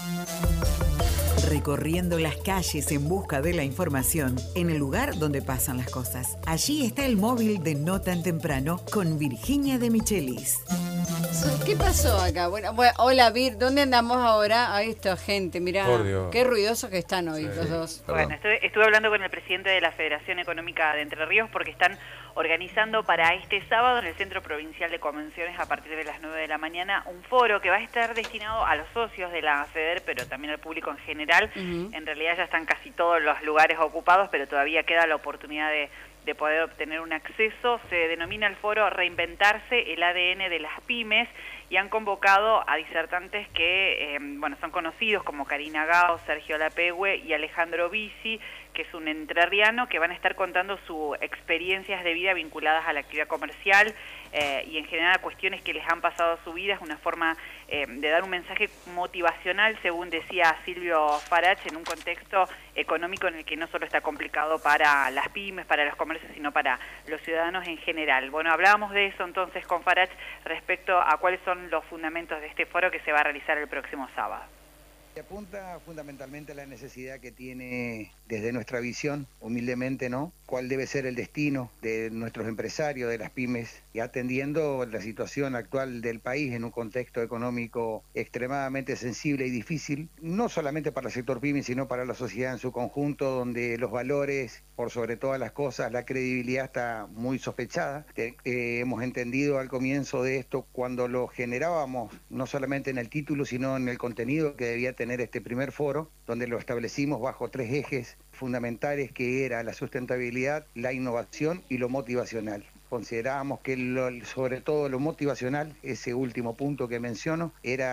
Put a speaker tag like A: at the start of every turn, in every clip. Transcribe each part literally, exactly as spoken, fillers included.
A: Recorriendo las calles en busca de la información en el lugar donde pasan las cosas. Allí está el móvil de No Tan Temprano con Virginia de Michelis.
B: ¿Qué pasó acá? Bueno, bueno, hola Vir, ¿dónde andamos ahora? Ahí está gente, mirá, qué ruidosos que están hoy sí, los dos.
C: Bueno, estuve, estuve hablando con el presidente de la Federación Económica de Entre Ríos porque están organizando para este sábado en el Centro Provincial de Convenciones a partir de las nueve de la mañana un foro que va a estar destinado a los socios de la FEDER, pero también al público en general. Uh-huh. En realidad ya están casi todos los lugares ocupados, pero todavía queda la oportunidad de, de poder obtener un acceso. Se denomina el foro Reinventarse el A D N de las pymes y han convocado a disertantes que, eh, bueno, son conocidos como Karina Gao, Sergio Lapegüe y Alejandro Bici, que es un entrerriano, que van a estar contando sus experiencias de vida vinculadas a la actividad comercial eh, y en general a cuestiones que les han pasado a su vida. Es una forma eh, de dar un mensaje motivacional, según decía Silvio Farach, en un contexto económico en el que no solo está complicado para las pymes, para los comercios, sino para los ciudadanos en general. Bueno, hablábamos de eso entonces con Farach respecto a cuáles son los fundamentos de este foro que se va a realizar el próximo sábado.
D: Se apunta fundamentalmente a la necesidad que tiene desde nuestra visión, humildemente, ¿no? Cuál debe ser el destino de nuestros empresarios, de las pymes, y atendiendo la situación actual del país en un contexto económico extremadamente sensible y difícil, no solamente para el sector pyme, sino para la sociedad en su conjunto, donde los valores, por sobre todas las cosas, la credibilidad está muy sospechada. Eh, eh, hemos entendido al comienzo de esto, cuando lo generábamos, no solamente en el título, sino en el contenido que debía tener este primer foro, donde lo establecimos bajo tres ejes fundamentales, que era la sustentabilidad, la innovación y lo motivacional. Considerábamos que lo, sobre todo lo motivacional, ese último punto que menciono,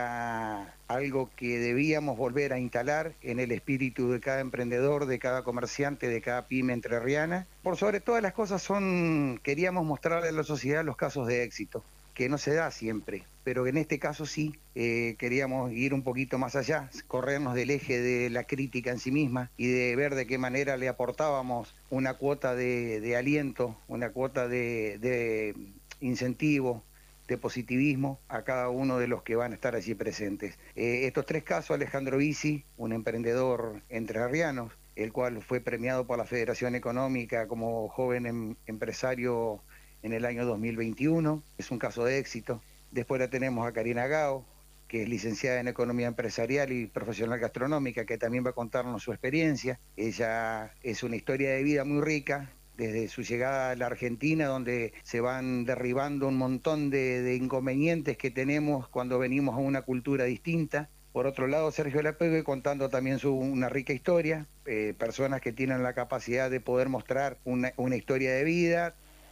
D: era algo que debíamos volver a instalar en el espíritu de cada emprendedor, de cada comerciante, de cada pyme entrerriana. Por sobre todas las cosas son, queríamos mostrarle a la sociedad los casos de éxito, que no se da siempre, pero en este caso sí. Eh, queríamos ir un poquito más allá, corrernos del eje de la crítica en sí misma y de ver de qué manera le aportábamos una cuota de, de aliento, una cuota de, de incentivo, de positivismo a cada uno de los que van a estar allí presentes. Eh, estos tres casos: Alejandro Bici, un emprendedor entrerriano, el cual fue premiado por la Federación Económica como joven em, empresario en el año dos mil veintiuno, es un caso de éxito. Después la tenemos a Karina Gao, que es licenciada en Economía Empresarial y Profesional Gastronómica, que también va a contarnos su experiencia. Ella es una historia de vida muy rica, desde su llegada a la Argentina, donde se van derribando un montón de, de inconvenientes que tenemos cuando venimos a una cultura distinta. Por otro lado, Sergio Lapegüe contando también su, una rica historia, eh, personas que tienen la capacidad de poder mostrar una, una historia de vida.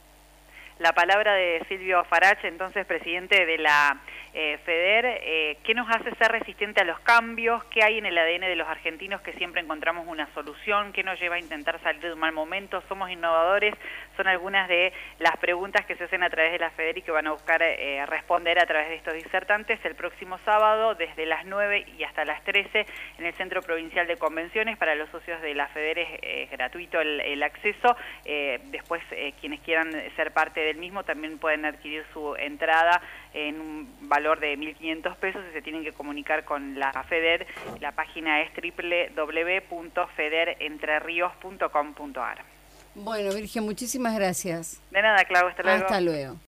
C: La palabra de Silvio Farach, entonces presidente de la eh, FEDER. Eh, ¿Qué nos hace ser resistente a los cambios? ¿Qué hay en el A D N de los argentinos que siempre encontramos una solución? ¿Qué nos lleva a intentar salir de un mal momento? ¿Somos innovadores? Son algunas de las preguntas que se hacen a través de la FEDER y que van a buscar eh, responder a través de estos disertantes el próximo sábado desde las nueve y hasta las trece en el Centro Provincial de Convenciones. Para los socios de la FEDER es eh, gratuito el, el acceso. Eh, después eh, quienes quieran ser parte del mismo también pueden adquirir su entrada en un valor de mil quinientos pesos y se tienen que comunicar con la FEDER. La página es doble u doble u doble u punto feder entre ríos punto com punto a r.
B: Bueno, Virgen, muchísimas gracias.
C: De nada, Clau, hasta luego.
B: Hasta luego.